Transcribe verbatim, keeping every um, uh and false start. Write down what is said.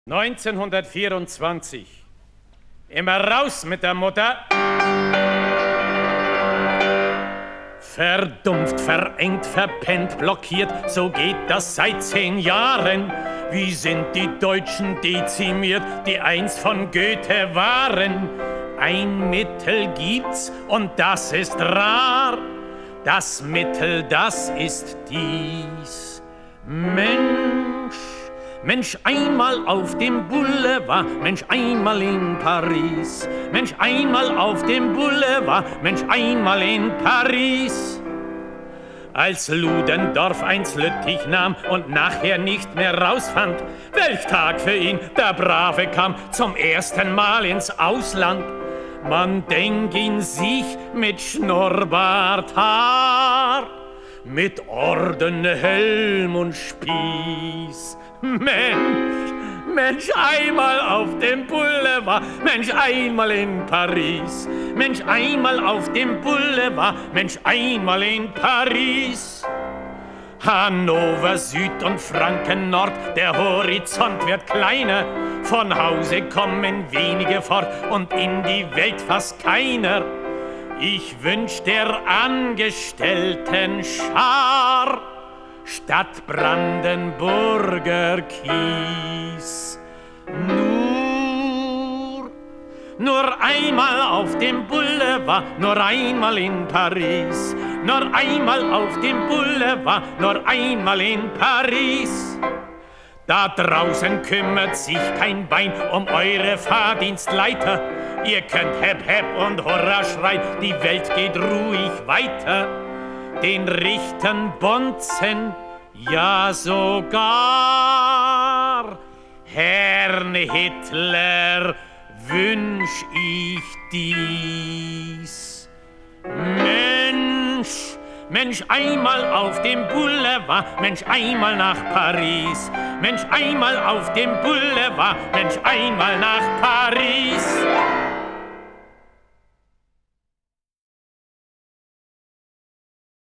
neunzehnhundertvierundzwanzig. Immer raus mit der Mutter. Verdumpft, verengt, verpennt, blockiert, so geht das seit zehn Jahren. Wie sind die Deutschen dezimiert, die einst von Goethe waren? Ein Mittel gibt's und das ist rar. Das Mittel, das ist dies. Mensch, Mensch einmal auf dem Boulevard, Mensch einmal in Paris. Mensch einmal auf dem Boulevard, Mensch einmal in Paris. Als Ludendorff einst Lüttich nahm und nachher nicht mehr rausfand, welch Tag für ihn, der Brave kam zum ersten Mal ins Ausland. Man denk ihn sich mit Schnurrbart, Haar, mit Orden, Helm und Spieß. Mensch, Mensch einmal auf dem Boulevard, Mensch einmal in Paris. Mensch einmal auf dem Boulevard, Mensch einmal in Paris. Hannover Süd und Franken Nord, der Horizont wird kleiner. Von Hause kommen wenige fort und in die Welt fast keiner. Ich wünsch der Angestellten Schar statt Brandenburger Kies. Nur, nur einmal auf dem Boulevard, nur einmal in Paris. Nur einmal auf dem Boulevard, nur einmal in Paris. Da draußen kümmert sich kein Bein um eure Fahrdienstleiter. Ihr könnt Hep Hep und Hurra schreien, die Welt geht ruhig weiter. Den Richtern Bonzen, ja sogar Herrn Hitler wünsch ich dies. Mensch, Mensch einmal auf dem Boulevard, Mensch einmal nach Paris. Mensch einmal auf dem Boulevard, Mensch einmal nach Paris.